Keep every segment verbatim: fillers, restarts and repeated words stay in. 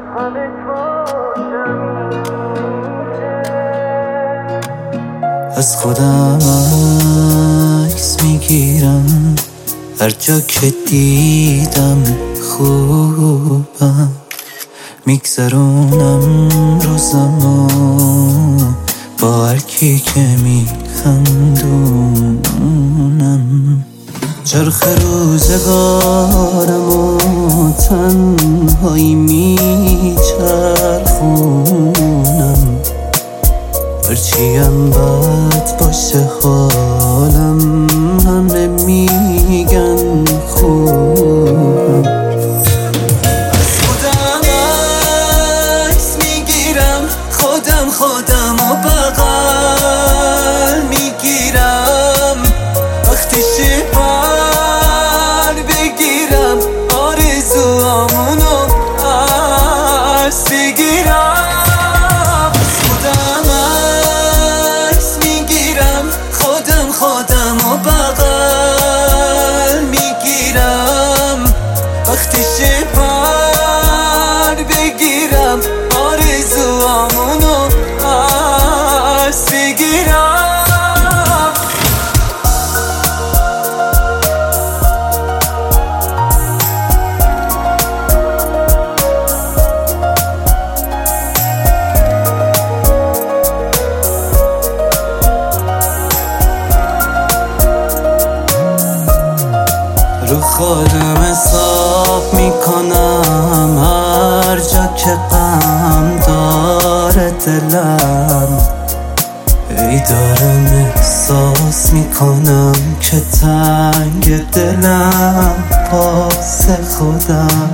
از خودم عکس میگیرم هر جا که دیدم خوبم، میگذرونم روزمو با هر کی که میخندونم. چرخ روزگارمو تنهایی میچرخونم، هرچیم بد باشه حالم همه میگن خوبم. از خودم عکس میگیرم، خودم خودم و بغل میگیرم، وقتی شبر بگیرم آرزوامونو عکس بگیرم. خودم و بغل میگیرم، وقتی شبر بگیرم آرزوامونو عکس بگیرم. رو خودم حساب میکنم هر جا که غم داره دلم، ای دارم احساس میکنم که تنگ دلم واسه خودم.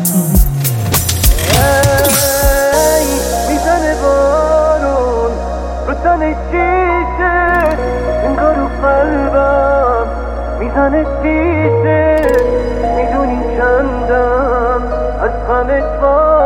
ای میزنه بارون رو تن شیشه، انگار رو قلبم میزنه شیشه، میدونی چندم از غمت